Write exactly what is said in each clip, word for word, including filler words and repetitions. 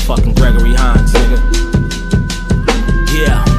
motherfucking Gregory Hines, nigga. Yeah.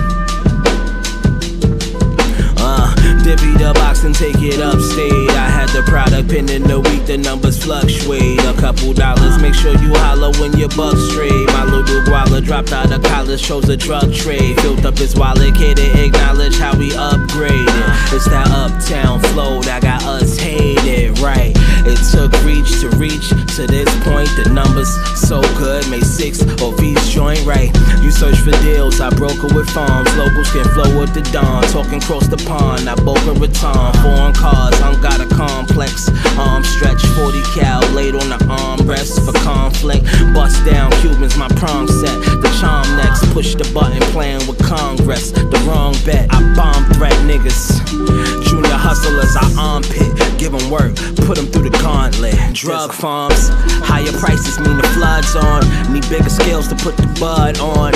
Uh, divvy the box and take it upstate. I had the product pin in the week, the numbers fluctuate. A couple dollars, make sure you holler when your buck straight. My little guala dropped out of college, chose a drug trade. Filled up his wallet, can't acknowledge how we upgraded. It's that uptown flow that got us hated, right? It took reach to reach to this point. The numbers so good, made six of each joint, right? You search for deals, I broker with farms. Locals can flow with the dawn, talking cross the pond. I Boca Raton, foreign cars, I'm got a complex. Arm stretch, forty cal laid on the armrest for conflict. Bust down Cubans, my prom set. The charm next, push the button, playing with Congress. The wrong bet, I bomb threat niggas. Junior hustlers, I armpit, give them work, put them through the gauntlet. Drug farms, higher prices mean the flood's on. Need bigger scales to put the bud on.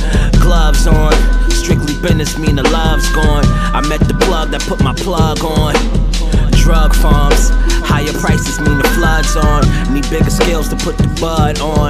Gloves on, strictly business mean the love's gone. I met the plug that put my plug on. Drug farms, higher prices mean the flood's on. Need bigger scales to put the bud on.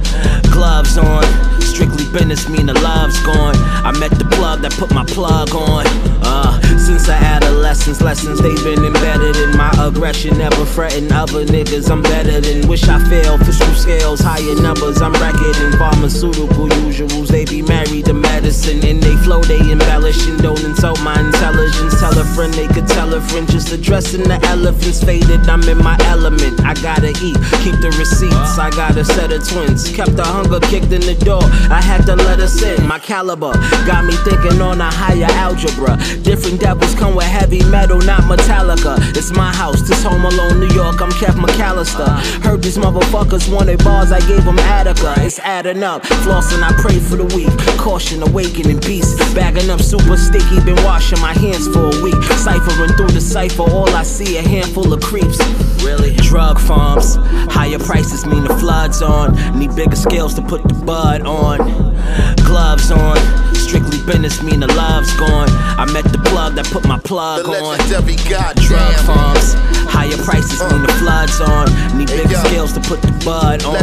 Gloves on, strictly business mean the love's gone. I met the plug that put my plug on. Uh, since I adolescence, lessons they've been embedded in my aggression. Never fretting other niggas, I'm better than. Wish I failed, fiscal scales, higher numbers, I'm recording. Pharmaceutical usuals, they be married to medicine. In they flow, they embellish and don't insult my intelligence. Tell a friend they could tell a friend, just addressing the elephants faded. I'm in my element, I gotta eat, keep the receipts. I got a set of twins, kept the hunger kicked in the door. I had to let us in, my caliber got me thinking on a higher algebra. Different devils come with heavy metal, not Metallica. It's my house, this Home Alone, New York, I'm Kev McAllister. Heard these motherfuckers wanted bars, I gave them Attica. It's adding up, flossing, I pray for the weak. Caution, awakening beast, bagging up super sticky. Been washing my hands for a week. Ciphering through the cipher, all I see a handful of creeps. Really? Drug farms, higher prices mean the flood's on. Need bigger scales to put the bud on. Gloves on, strictly business mean the love's gone. I met the plug that put my plug the on. Drug farms, higher prices uh. mean the flood's on. Need bigger hey, scales to put the bud on.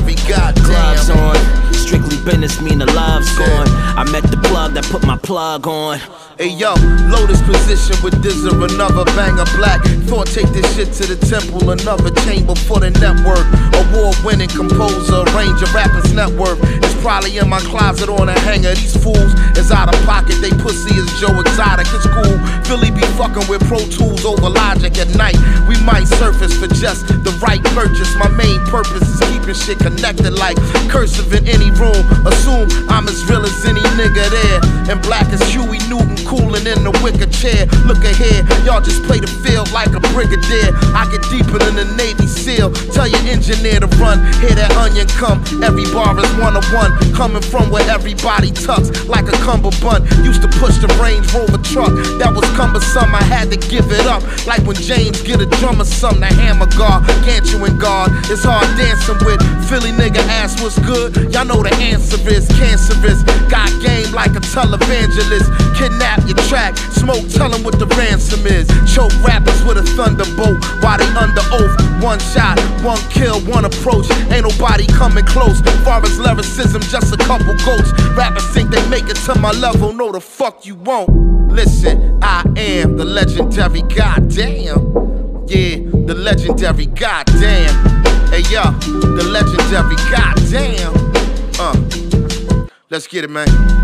Gloves on, strictly business mean the love's gone. I met the plug that put my plug on. Hey yo, Lotus position with Dizzer, another banger black. Thought take this shit to the temple, another chamber for the network. Award-winning composer, arranger, rappers network. It's probably in my closet on a hanger. These fools is out of pocket, they pussy is Joe Exotic. It's cool, Philly be fucking with Pro Tools over Logic at night. We might surface for just the right purchase. My main purpose is keeping shit connected like cursive in any room. Assume I'm as real as any nigga there. And black as Huey Newton, cooling in the wicker chair. Look ahead, y'all just play the field like a brigadier. I get deeper than a Navy SEAL. Tell your engineer to run, hear that onion come. Every bar is one on one, coming from where everybody tucks like a cummerbund. Used to push the Range Rover truck, that was cumbersome. I had to give it up, like when James get a drum or something. The hammer guard, can't you and guard? It's hard dancing with Philly nigga ass what's good. Y'all know the answer is cancerous. Got game like a televangelist. Kidnap your track, smoke, tell them what the ransom is. Choke rappers with a thunderbolt while they under oath. One shot, one kill, one approach. Ain't nobody coming close. Far as lyricism, just a couple goats. Rappers think they make it to my level, no the fuck you won't. Listen, I am the legendary goddamn. Yeah, the legendary goddamn. Hey yo, the legendary goddamn. Uh, let's get it, man.